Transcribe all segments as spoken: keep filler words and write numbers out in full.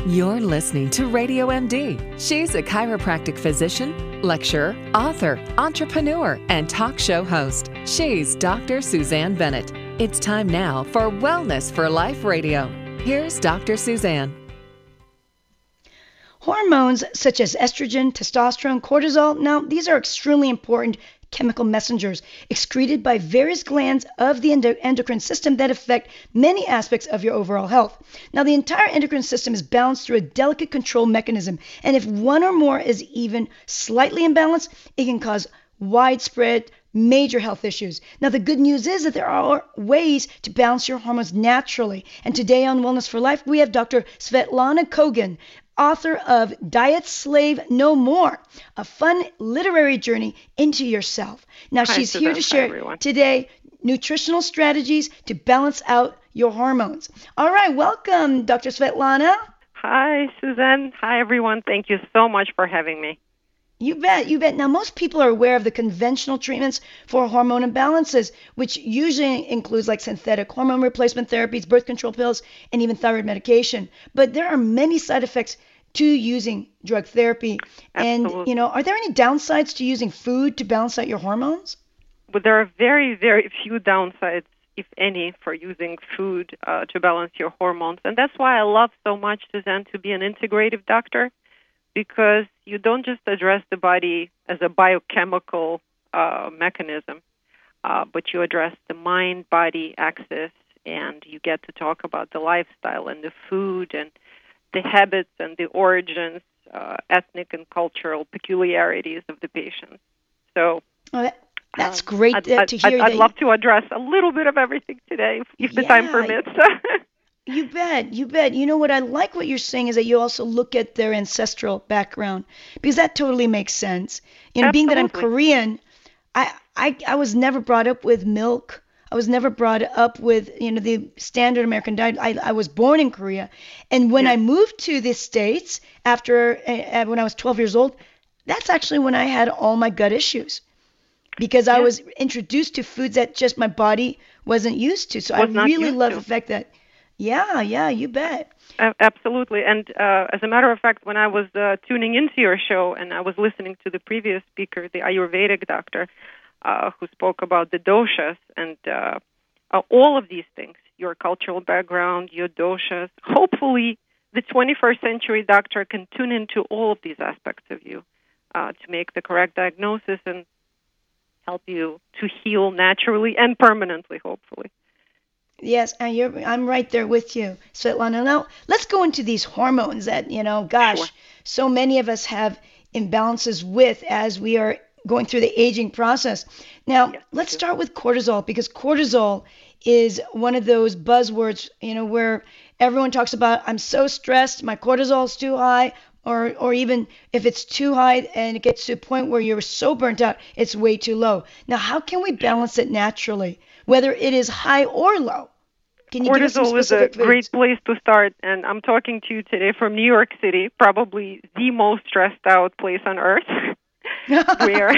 You're listening to Radio M D. She's a chiropractic physician, lecturer, author, entrepreneur, and talk show host. She's Doctor Suzanne Bennett. It's time now for Wellness for Life Radio. Here's Doctor Suzanne. Hormones such as estrogen, testosterone, cortisol, now these are extremely important chemical messengers excreted by various glands of the endo- endocrine system that affect many aspects of your overall health. Now, the entire endocrine system is balanced through a delicate control mechanism, and if one or more is even slightly imbalanced, it can cause widespread major health issues. Now, the good news is that there are ways to balance your hormones naturally, and today on Wellness for Life, we have Doctor Svetlana Kogan, author of Diet Slave No More, a fun literary journey into yourself. Now, Hi, she's Suzanne. here to share everyone. today nutritional strategies to balance out your hormones. All right, welcome, Doctor Svetlana. Hi, Suzanne. Hi, everyone. Thank you so much for having me. You bet, you bet. Now, most people are aware of the conventional treatments for hormone imbalances, which usually includes like synthetic hormone replacement therapies, birth control pills, and even thyroid medication. But there are many side effects to using drug therapy. Absolutely. And, you know, are there any downsides to using food to balance out your hormones? But there are very, very few downsides, if any, for using food uh, to balance your hormones. And that's why I love so much, Suzanne, to be an integrative doctor, because you don't just address the body as a biochemical uh, mechanism, uh, but you address the mind-body axis, and you get to talk about the lifestyle and the food and the habits and the origins, uh, ethnic and cultural peculiarities of the patient. So Oh, that, that's great I'd, uh, I'd, to hear. I'd, that I'd love to address a little bit of everything today, if, if the Yeah, time permits. You bet, you bet. You know what I like what you're saying is that you also look at their ancestral background, because that totally makes sense. You know, being that I'm Absolutely. Korean, I, I I was never brought up with milk. I was never brought up with, you know, the standard American diet. I, I was born in Korea. And when Yeah. I moved to the States after uh, when I was twelve years old, that's actually when I had all my gut issues, because I Yeah. was introduced to foods that just my body wasn't used to. So I Was not really used love to. the fact that, yeah, yeah, you bet. A- Absolutely. And uh, as a matter of fact, when I was uh, tuning into your show and I was listening to the previous speaker, the Ayurvedic doctor, uh, who spoke about the doshas and uh, uh, all of these things, your cultural background, your doshas, hopefully the twenty-first century doctor can tune into all of these aspects of you uh, to make the correct diagnosis and help you to heal naturally and permanently, hopefully. Yes, and you're, I'm right there with you, Svetlana. Now, let's go into these hormones that, you know, gosh, Sure. so many of us have imbalances with as we are going through the aging process. Now, Yes, let's we do. start with cortisol, because cortisol is one of those buzzwords, you know, where everyone talks about, I'm so stressed, my cortisol's too high, or or even if it's too high and it gets to a point where you're so burnt out, it's way too low. Now, how can we balance it naturally, whether it is high or low? Can you give us some Cortisol is a specific foods? great place to start, and I'm talking to you today from New York City, probably the most stressed out place on earth, where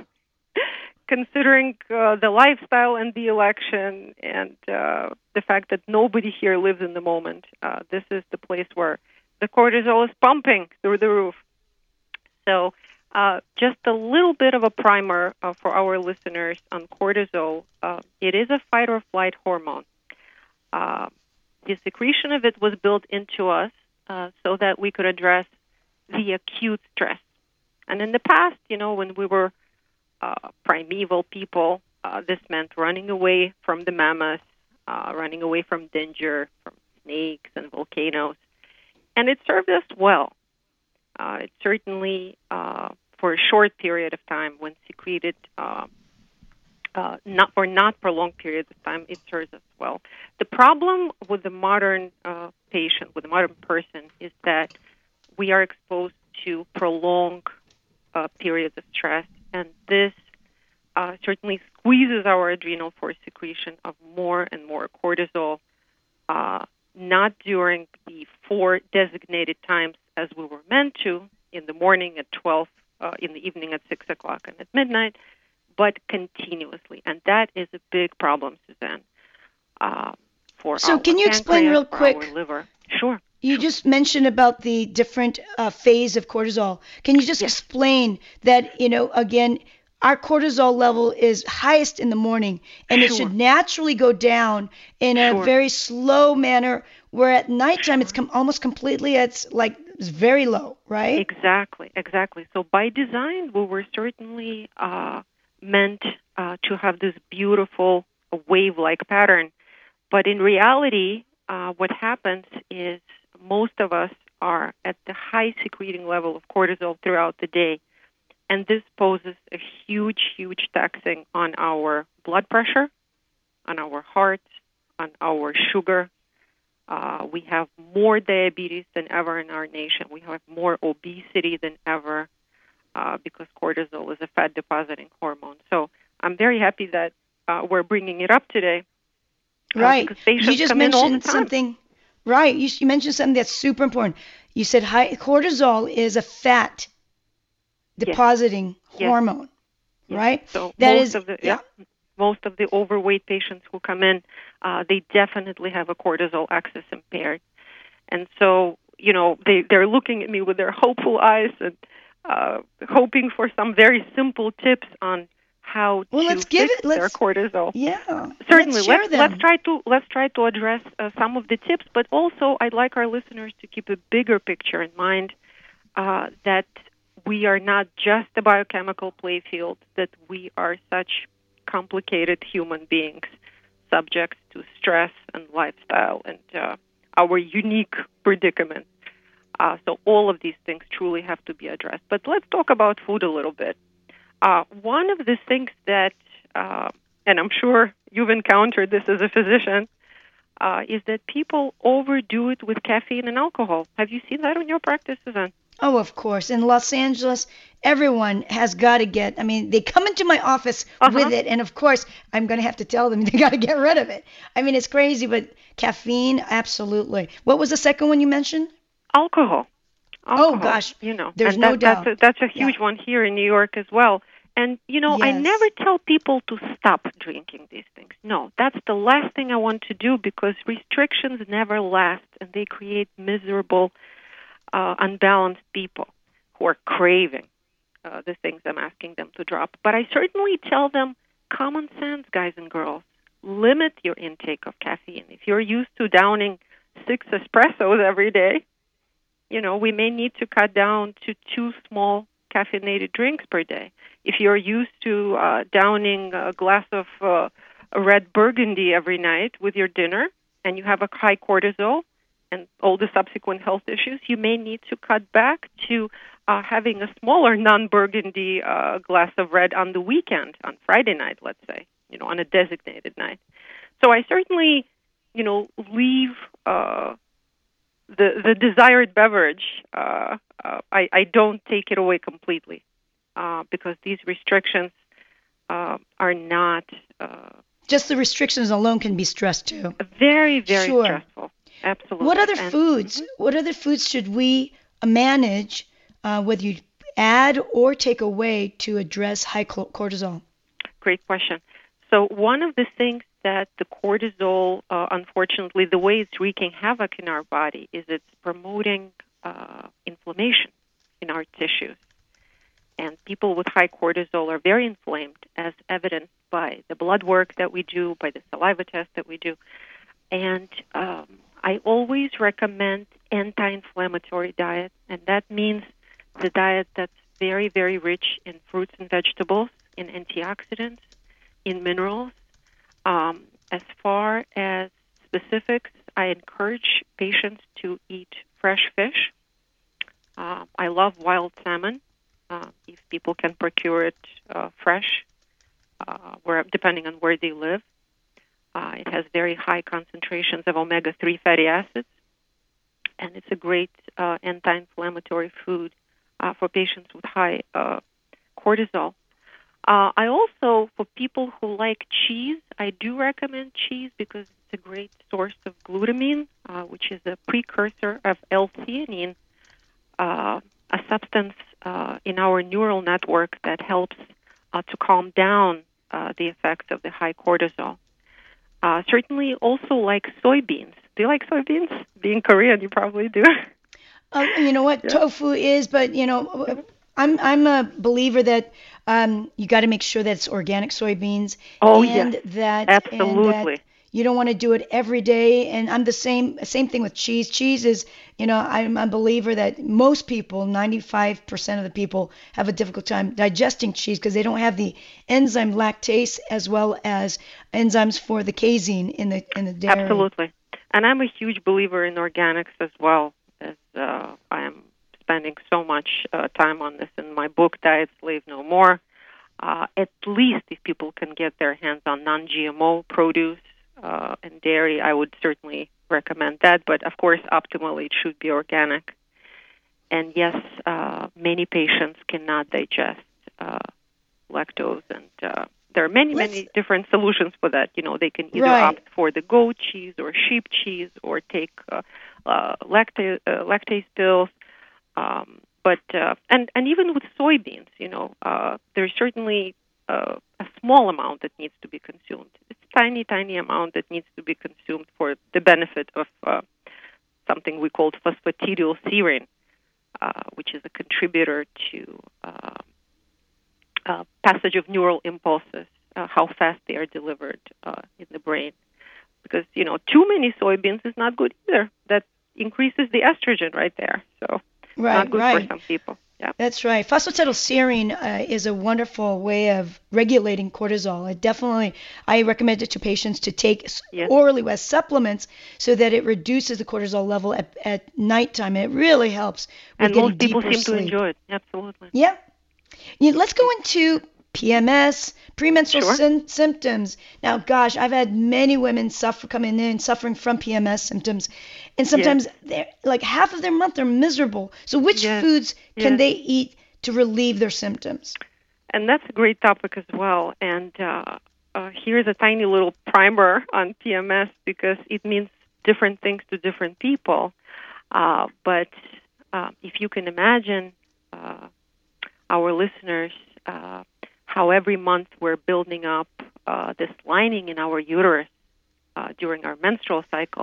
considering uh, the lifestyle and the election and uh, the fact that nobody here lives in the moment, uh, this is the place where the cortisol is pumping through the roof. So uh, just a little bit of a primer uh, for our listeners on cortisol. Uh, it is a fight or flight hormone. Uh, the secretion of it was built into us uh, so that we could address the acute stress. And in the past, you know, when we were uh, primeval people, uh, this meant running away from the mammoths, uh, running away from danger, from snakes and volcanoes. And it served us well. Uh, it certainly, uh, for a short period of time, when secreted, uh, uh, not for not prolonged periods of time, it serves us well. The problem with the modern uh, patient, with the modern person, is that we are exposed to prolonged uh, periods of stress, and this uh, certainly squeezes our adrenal for secretion of more and more cortisol, uh, not during the four designated times as we were meant to, in the morning at twelve, uh, in the evening at six o'clock, and at midnight, but continuously. And that is a big problem, Suzanne, uh, for So our can you explain pancreas, real for quick- our liver. Sure. You just mentioned about the different uh, phase of cortisol. Can you just Yes. explain that, you know, again, our cortisol level is highest in the morning and it Sure. should naturally go down in a Sure. very slow manner, where at nighttime it's Sure. com- almost completely, it's like it's very low, right? Exactly, exactly. So by design, we were certainly uh, meant uh, to have this beautiful wave-like pattern. But in reality, uh, what happens is most of us are at the high secreting level of cortisol throughout the day. And this poses a huge, huge taxing on our blood pressure, on our heart, on our sugar. Uh, we have more diabetes than ever in our nation. We have more obesity than ever uh, because cortisol is a fat-depositing hormone. So I'm very happy that uh, we're bringing it up today. Uh, Right. because patients You just come in all the mentioned time. something. Right. You, you mentioned something that's super important. You said high cortisol is a fat depositing Yes. hormone, Yes. right? So That most is, of the yeah. yeah, most of the overweight patients who come in, uh, they definitely have a cortisol axis impaired, and so you know they they're looking at me with their hopeful eyes and uh, hoping for some very simple tips on how Well, to let's give fix it. Let's their cortisol. yeah. Certainly, Let's share let's, them. let's try to let's try to address uh, some of the tips, but also I'd like our listeners to keep a bigger picture in mind uh, that we are not just a biochemical playfield, that we are such complicated human beings, subject to stress and lifestyle and uh, our unique predicament. Uh, so all of these things truly have to be addressed. But let's talk about food a little bit. Uh, one of the things that, uh, and I'm sure you've encountered this as a physician, uh, is that people overdo it with caffeine and alcohol. Have you seen that in your practice, Suzanne? Oh, of course. In Los Angeles, everyone has got to get, I mean, they come into my office Uh-huh. with it, and of course, I'm going to have to tell them they got to get rid of it. I mean, it's crazy, but caffeine, absolutely. What was the second one you mentioned? Alcohol. Alcohol, Oh, gosh. you know, There's and no that, doubt. That's a, that's a huge Yeah. one here in New York as well. And, you know, I Yes. never tell people to stop drinking these things. No, that's the last thing I want to do because restrictions never last and they create miserable, uh, unbalanced people who are craving uh, the things I'm asking them to drop. But I certainly tell them common sense, guys and girls. Limit your intake of caffeine. If you're used to downing six espressos every day, you know, we may need to cut down to two small caffeinated drinks per day. If you're used to uh, downing a glass of uh, a red Burgundy every night with your dinner and you have a high cortisol and all the subsequent health issues, you may need to cut back to uh, having a smaller non-Burgundy uh, glass of red on the weekend, on Friday night, let's say, you know, on a designated night. So I certainly, you know, leave uh, the the desired beverage. Uh, uh, I, I don't take it away completely uh, because these restrictions uh, are not uh, Just the restrictions alone can be stress too. very, very Sure. stressful. Absolutely. What other And- foods? What other foods should we uh, manage, uh, whether you add or take away, to address high cor- cortisol? Great question. So one of the things that the cortisol, uh, unfortunately, the way it's wreaking havoc in our body is it's promoting uh, inflammation in our tissues. And people with high cortisol are very inflamed, as evidenced by the blood work that we do, by the saliva test that we do. And um, I always recommend anti-inflammatory diet, and that means the diet that's very, very rich in fruits and vegetables, in antioxidants, in minerals. Um, as far as specifics, I encourage patients to eat fresh fish. Uh, I love wild salmon, uh, if people can procure it uh, fresh, uh, where depending on where they live. Uh, it has very high concentrations of omega three fatty acids, and it's a great uh, anti-inflammatory food uh, for patients with high uh, cortisol. Uh, I also, for people who like cheese, I do recommend cheese because it's a great source of glutamine, uh, which is a precursor of L-theanine, uh, a substance uh, in our neural network that helps uh, to calm down uh, the effects of the high cortisol. Uh, certainly also like soybeans. Do you like soybeans? Being Korean, you probably do. Uh, you know what Yeah. tofu is, but you know, Mhm. I'm I'm a believer that um, you got to make sure that it's organic soybeans, Oh, and yes. that and that Absolutely. you don't want to do it every day. And I'm the same same thing with cheese. Cheese is, you know, I'm a believer that most people, ninety-five percent of the people, have a difficult time digesting cheese because they don't have the enzyme lactase as well as enzymes for the casein in the in the dairy. Absolutely. And I'm a huge believer in organics as well, as uh, I am spending so much uh, time on this in my book, Diet Slave No More. Uh, at least if people can get their hands on non-G M O produce uh, and dairy, I would certainly recommend that. But of course, optimally, it should be organic. And yes, uh, many patients cannot digest uh, lactose, and uh, there are many, Let's- many different solutions for that. You know, they can either Right. opt for the goat cheese or sheep cheese, or take uh, uh, lactase, uh, lactase pills. Um, but uh, and and even with soybeans, you know, uh, there's certainly uh, a small amount that needs to be consumed. It's a tiny, tiny amount that needs to be consumed for the benefit of uh, something we call phosphatidylserine, uh, which is a contributor to uh, uh, passage of neural impulses, uh, how fast they are delivered uh, in the brain. Because, you know, too many soybeans is not good either. That increases the estrogen right there. So Right, not good right. for some people. Yeah. That's right. Phosphatidylserine uh, is a wonderful way of regulating cortisol. It definitely, I recommend it to patients to take s- Yes. orally as supplements so that it reduces the cortisol level at, at nighttime. And it really helps with And getting most people deeper seem sleep. to enjoy it. Absolutely. Yeah. Yeah, let's go into P M S, premenstrual Sure. sym- symptoms. Now, gosh, I've had many women suffer coming in suffering from P M S symptoms, and sometimes they're like half of their month are miserable. So, which Yes. foods can Yes. they eat to relieve their symptoms? And that's a great topic as well. And uh, uh, here's a tiny little primer on P M S, because it means different things to different people. Uh, but uh, if you can imagine, uh, our listeners, uh, how every month we're building up uh, this lining in our uterus uh, during our menstrual cycle.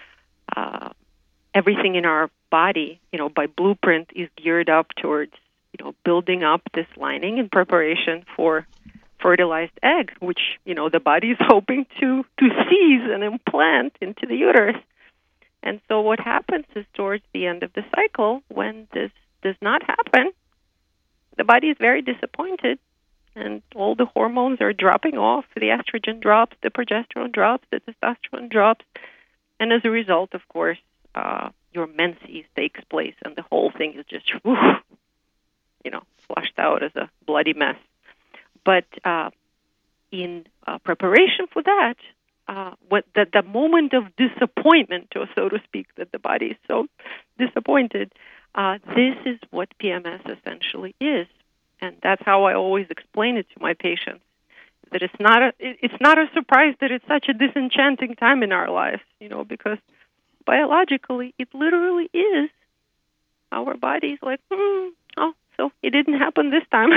Uh, everything in our body, you know, by blueprint, is geared up towards, you know, building up this lining in preparation for fertilized egg, which, you know, the body is hoping to to seize and implant into the uterus. And so what happens is, towards the end of the cycle, when this does not happen, the body is very disappointed, and all the hormones are dropping off. The estrogen drops, the progesterone drops, the testosterone drops, and as a result, of course, uh, your menses takes place, and the whole thing is just, whew, you know, flushed out as a bloody mess. But uh, in uh, preparation for that, uh, what the, the moment of disappointment, or so to speak, that the body is so disappointed, uh, this is what P M S essentially is, and that's how I always explain it to my patients. That it's not a it, it's not a surprise that it's such a disenchanting time in our lives, you know, because biologically it literally is. Our body's like, hmm, oh, so it didn't happen this time.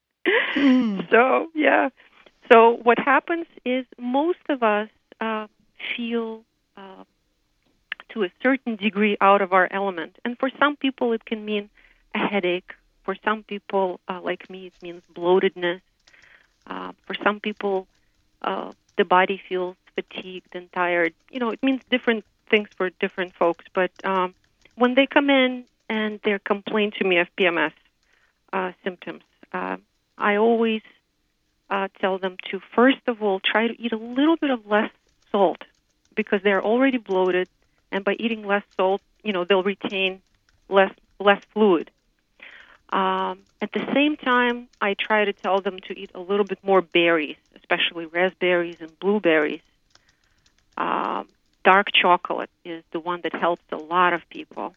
Mm. So yeah. So what happens is, most of us uh, feel uh, to a certain degree out of our element, and for some people it can mean a headache. For some people, uh, like me, it means bloatedness. Uh, for some people, uh, the body feels fatigued and tired. You know, it means different things for different folks. But um, when they come in and they complain to me of P M S uh, symptoms, uh, I always uh, tell them to, first of all, try to eat a little bit of less salt, because they're already bloated, and by eating less salt, you know, they'll retain less less fluid. Um, at the same time, I try to tell them to eat a little bit more berries, especially raspberries and blueberries. Um, dark chocolate is the one that helps a lot of people.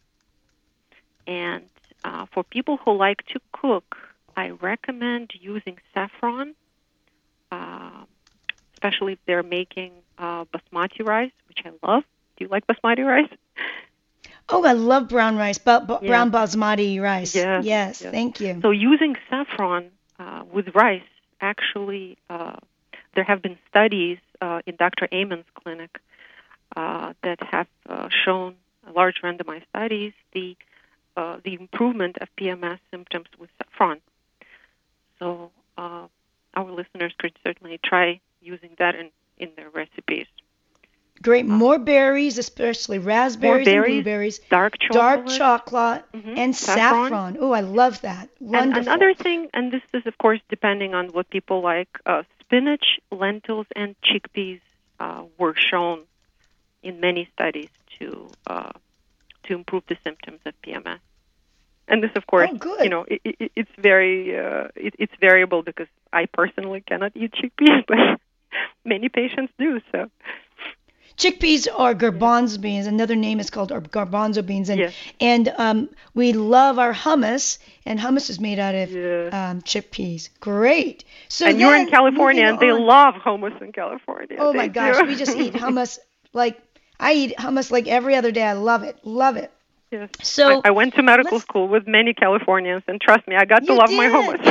And uh, for people who like to cook, I recommend using saffron, uh, especially if they're making uh, basmati rice, which I love. Do you like basmati rice? Oh, I love brown rice, ba- ba- Yeah. brown basmati rice. Yes, yes, yes. thank you. So using saffron uh, with rice, actually, uh, there have been studies uh, in Doctor Amen's clinic uh, that have uh, shown large randomized studies the uh, the improvement of P M S symptoms with saffron. So uh, our listeners could certainly try using that in, in their recipes. Great. More berries, especially raspberries berries, and blueberries. Dark chocolate. Dark chocolate mm-hmm. and saffron. saffron. Oh, I love that. Wonderful. And another thing, and this is, of course, depending on what people like, uh, spinach, lentils, and chickpeas uh, were shown in many studies to uh, to improve the symptoms of P M S. And this, of course, oh, good. you know, it, it, it's very uh, it, it's variable because I personally cannot eat chickpeas, but many patients do. So. Chickpeas are garbanzo beans. Another name is called garbanzo beans, and yes. and um, we love our hummus, and hummus is made out of yes. um, chickpeas. Great. So and then, you're in California, and they on. love hummus in California. Oh they my gosh, do. we just eat hummus like I eat hummus like every other day. I love it, love it. Yes. So I, I went to medical school with many Californians, and trust me, I got to love did. my hummus.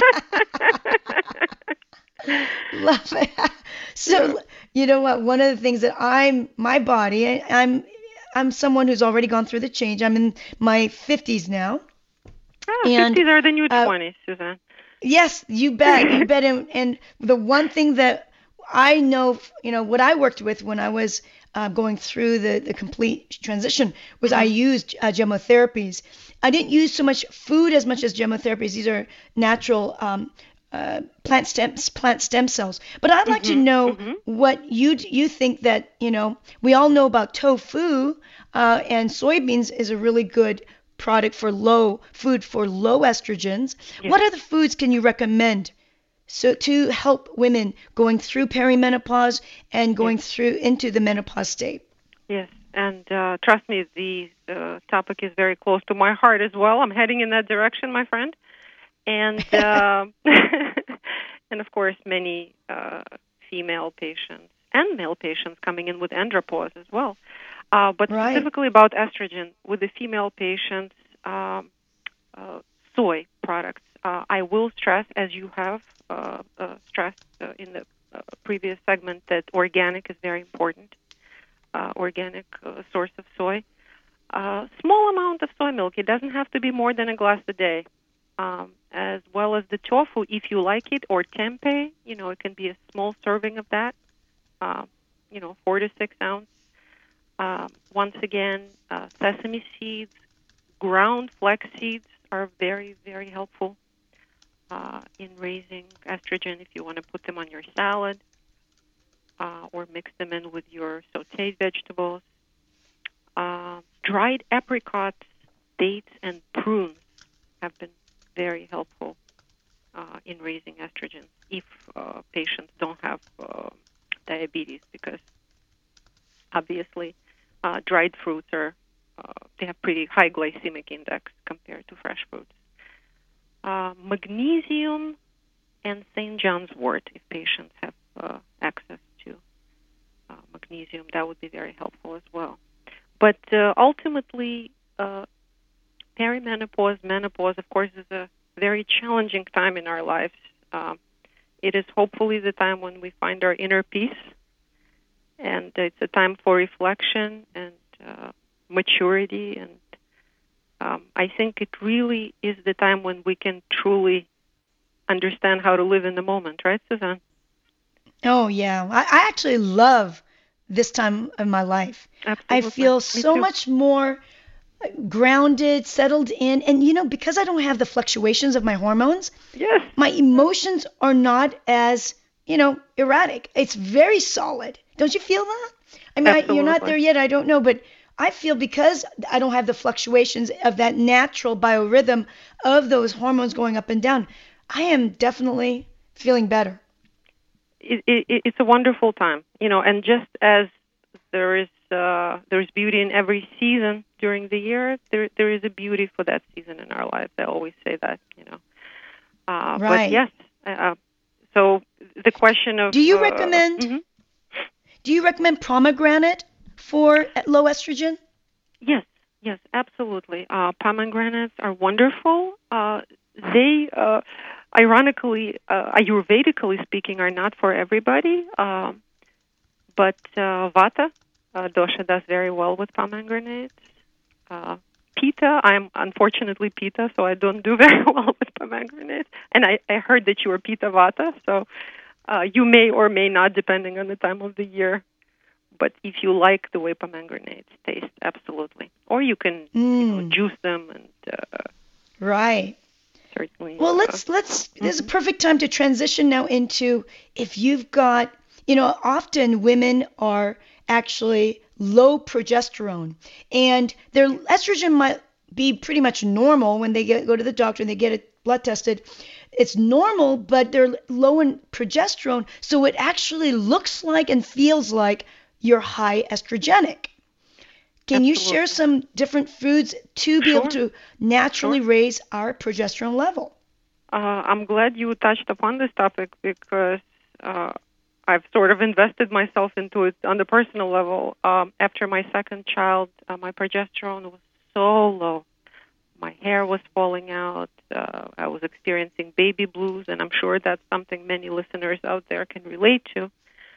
Love it. So, yeah. You know what? One of the things that I'm, my body, I, I'm, I'm someone who's already gone through the change. I'm in my fifties now. Ah, and, fifties are the new uh, twenties, Suzanne. Yes, you bet, you bet. And, and the one thing that I know, you know, what I worked with when I was uh, going through the, the complete transition was I used uh, gemotherapies. I didn't use so much food as much as gemotherapies. These are natural um, uh, plant stem plant stem cells. But I'd like mm-hmm, to know mm-hmm. what you you think that, you know, we all know about tofu uh, and soybeans is a really good product for low food for low estrogens. Yes. What other foods can you recommend so to help women going through perimenopause and going yes. through into the menopause state? Yes, and uh, trust me, the uh, topic is very close to my heart as well. I'm heading in that direction, my friend. And, uh, and of course, many uh, female patients and male patients coming in with andropause as well. Uh, but right. specifically about estrogen, with the female patients, um, uh, soy products. Uh, I will stress, as you have uh, uh, stressed uh, in the uh, previous segment, that organic is very important. Uh, organic uh, source of soy. Uh, small amount of soy milk. It doesn't have to be more than a glass a day. Um, as well as the tofu, if you like it, or tempeh, you know, it can be a small serving of that, uh, you know, four to six ounce. Uh, once again, uh, sesame seeds, ground flax seeds are very, very helpful uh, in raising estrogen if you want to put them on your salad. Uh, or mix them in with your sautéed vegetables. Uh, dried apricots, dates, and prunes have been very helpful uh, in raising estrogen if uh, patients don't have uh, diabetes, because obviously uh, dried fruits are uh, they have pretty high glycemic index compared to fresh fruits. Uh, magnesium and Saint John's wort, if patients have uh, access to uh, magnesium, that would be very helpful as well. But uh, ultimately, uh, perimenopause, menopause, of course, is a very challenging time in our lives. Um, it is hopefully the time when we find our inner peace, and it's a time for reflection and uh, maturity. And um, I think it really is the time when we can truly understand how to live in the moment, right, Suzanne? Oh, yeah. I, I actually love this time of my life. Absolutely. I feel Me so too. much more grounded, settled in. And, you know, because I don't have the fluctuations of my hormones, yes. my emotions are not as, you know, erratic. It's very solid. Don't you feel that? I mean, I, you're not there yet. I don't know. But I feel because I don't have the fluctuations of that natural biorhythm of those hormones going up and down, I am definitely feeling better. It, it, it's a wonderful time, you know, and just as there is uh, there's beauty in every season during the year, there there is a beauty for that season in our lives. I always say that, you know. Uh, right. But yes, uh, so the question of do you uh, recommend mm-hmm. do you recommend pomegranate for low estrogen? Yes, yes, absolutely. Uh, pomegranates are wonderful. Uh, they uh, Ironically, uh, Ayurvedically speaking, are not for everybody, uh, but uh, Vata Uh, dosha does very well with pomegranates. Uh, Pitta, I'm unfortunately Pitta, so I don't do very well with pomegranates. And I, I heard that you are Pitta Vata, so uh, you may or may not, depending on the time of the year. But if you like the way pomegranates taste, absolutely. Or you can Mm. you know, juice them and uh, Right. certainly. Well, uh, let's let's. This is a mhm. perfect time to transition now into if you've got, you know, often women are actually low progesterone, and their estrogen might be pretty much normal when they get go to the doctor and they get it blood tested. It's normal, but they're low in progesterone, so it actually looks like and feels like you're high estrogenic. Can you share Absolutely. some different foods to be able Sure, to naturally sure. raise our progesterone level? Uh, I'm glad you touched upon this topic because uh, I've sort of invested myself into it on the personal level. Um, after my second child, uh, my progesterone was so low. My hair was falling out. Uh, I was experiencing baby blues, and I'm sure that's something many listeners out there can relate to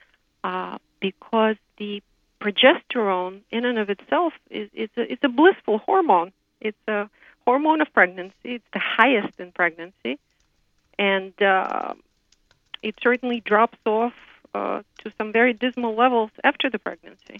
uh, because the progesterone in and of itself is it's a, it's a blissful hormone. It's a hormone of pregnancy. It's the highest in pregnancy. And uh, it certainly drops off uh, to some very dismal levels after the pregnancy.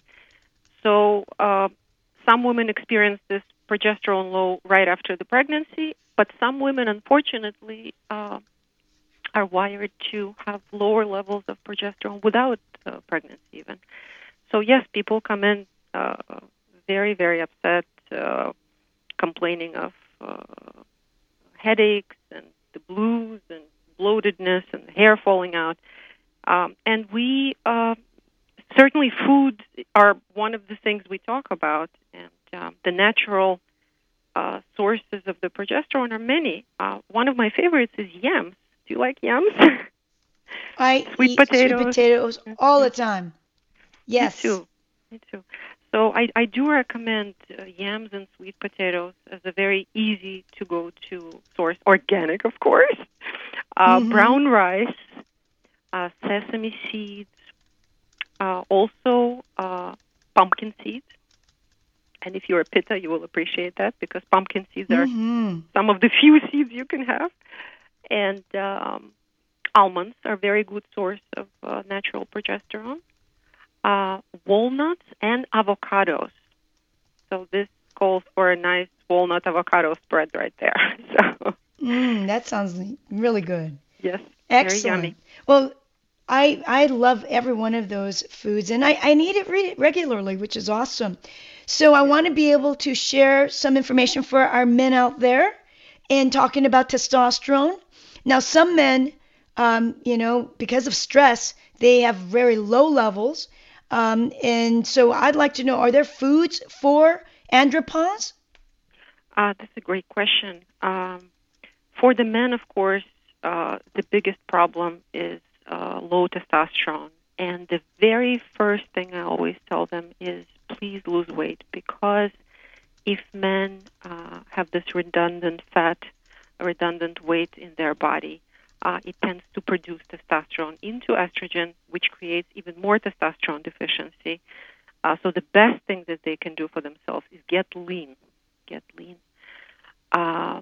So uh, some women experience this progesterone low right after the pregnancy, but some women, unfortunately, uh, are wired to have lower levels of progesterone without uh, pregnancy even. So yes, people come in uh, very, very upset, uh, complaining of uh, headaches and the blues and bloatedness and hair falling out. Um, and we uh, certainly foods are one of the things we talk about, and um, the natural uh, sources of the progesterone are many. Uh, one of my favorites is yams. Do you like yams? I Sweet eat sweet potatoes. potatoes all the time. Me Yes. too. Me too. So I, I do recommend uh, yams and sweet potatoes as a very easy to go to source. Organic, of course. Uh, Mm-hmm. brown rice, uh, sesame seeds, uh, also uh, pumpkin seeds. And if you're a pitta, you will appreciate that because pumpkin seeds are Mm-hmm. some of the few seeds you can have. And um, almonds are a very good source of uh, natural progesterone. Uh, walnuts and avocados. So this calls for a nice walnut avocado spread right there. So Mm, that sounds really good. yes, very yummy. Excellent. Well, I I love every one of those foods, and I, I need it re- regularly, which is awesome. So I Yes. want to be able to share some information for our men out there in talking about testosterone. Now, some men, um, you know, because of stress, they have very low levels. Um, and so I'd like to know, are there foods for andropause? Uh, that's a great question. Um, for the men, of course, uh, the biggest problem is uh, low testosterone. And the very first thing I always tell them is please lose weight because if men uh, have this redundant fat, redundant weight in their body, uh, it tends to produce testosterone into estrogen, which creates even more testosterone deficiency. Uh, so the best thing that they can do for themselves is get lean. Get lean. Um,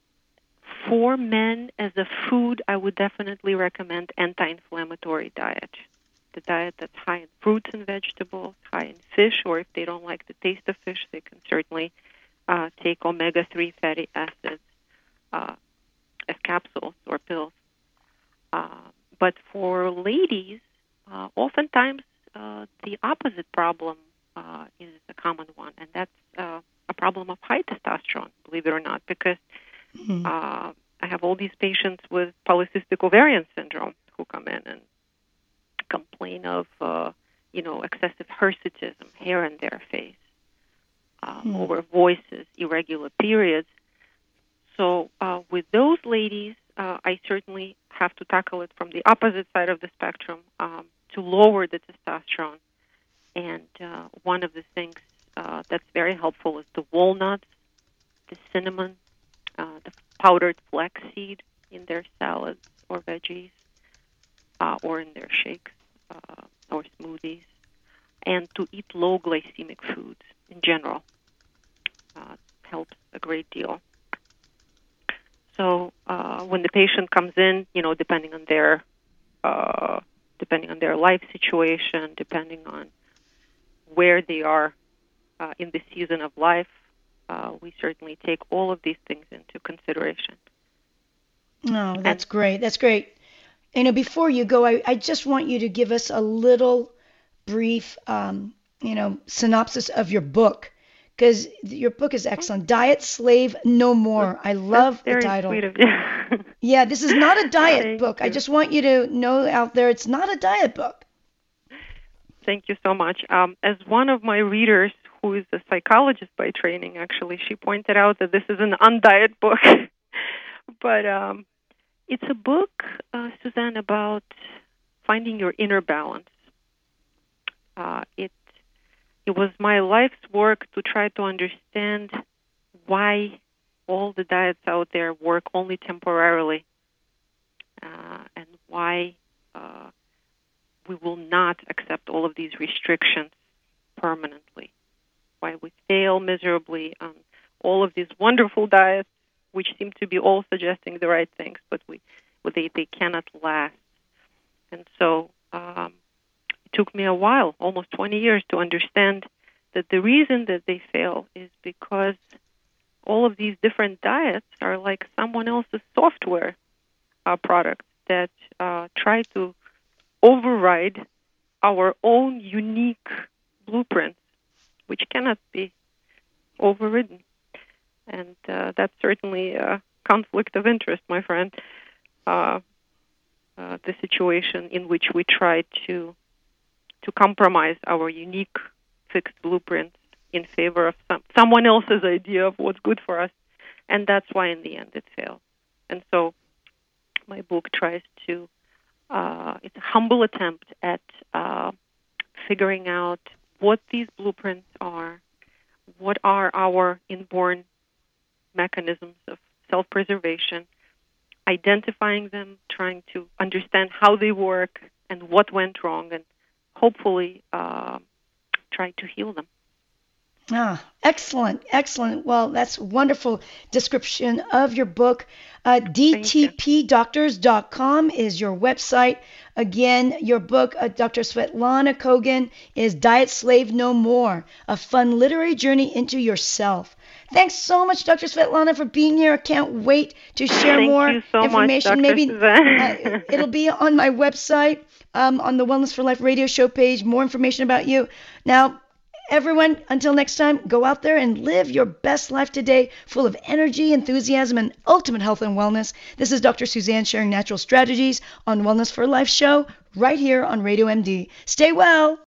for men, as a food, I would definitely recommend anti-inflammatory diet. The diet that's high in fruits and vegetables, high in fish, or if they don't like the taste of fish, they can certainly uh, take omega three fatty acids uh, as capsules or pills. Uh, but for ladies, uh, oftentimes uh, the opposite problem uh, is a common one, and that's uh, a problem of high testosterone, believe it or not, because Mm-hmm. uh, I have all these patients with polycystic ovarian syndrome who come in and complain of, uh, you know, excessive hirsutism, hair in their face, um, Hmm. over voices, irregular periods. So uh, with those ladies, uh, I certainly have to tackle it from the opposite side of the spectrum um, to lower the testosterone. And uh, one of the things uh, that's very helpful is the walnuts, the cinnamon, uh, the powdered flaxseed in their salads or veggies uh, or in their shakes uh, or smoothies. and to eat low glycemic foods in general. Uh, helps a great deal. So uh, when the patient comes in, you know, depending on their uh, depending on their life situation, depending on where they are uh, in the season of life, uh, we certainly take all of these things into consideration. Oh, that's and, great. That's great. You know, before you go, I, I just want you to give us a little brief, um, you know, synopsis of your book, because your book is excellent. Diet Slave No More. I love the title. Sweet of you. Yeah, this is not a diet Thank book. you. I just want you to know out there, it's not a diet book. Thank you so much. Um, as one of my readers, who is a psychologist by training, actually, she pointed out that this is an undiet book. But um, it's a book, uh, Suzanne, about finding your inner balance. Uh, it it was my life's work to try to understand why all the diets out there work only temporarily, uh, and why uh, we will not accept all of these restrictions permanently, why we fail miserably on all of these wonderful diets, which seem to be all suggesting the right things, but we, they, they cannot last. And so um, it took me a while, almost twenty years, to understand that the reason that they fail is because all of these different diets are like someone else's software uh, product that uh, try to override our own unique blueprints, which cannot be overridden. And uh, that's certainly a conflict of interest, my friend, uh, uh, the situation in which we try to to compromise our unique fixed blueprints in favor of some, someone else's idea of what's good for us. And that's why, in the end, it fails. And so my book tries to, uh, it's a humble attempt at uh, figuring out what these blueprints are, what are our inborn mechanisms of self-preservation, identifying them, trying to understand how they work and what went wrong, and hopefully uh, try to heal them. Ah, excellent, excellent. Well, that's a wonderful description of your book. Uh, D T P doctors dot com is your website. Again, your book, uh, Doctor Svetlana Kogan, is Diet Slave No More, a fun literary journey into yourself. Thanks so much, Doctor Svetlana, for being here. I can't wait to share Thank more you so information. Much, Maybe uh, it'll be on my website, um, on the Wellness for Life radio show page, more information about you. Now, everyone, until next time, go out there and live your best life today, full of energy, enthusiasm, and ultimate health and wellness. This is Doctor Suzanne sharing natural strategies on Wellness for Life show right here on Radio M D. Stay well.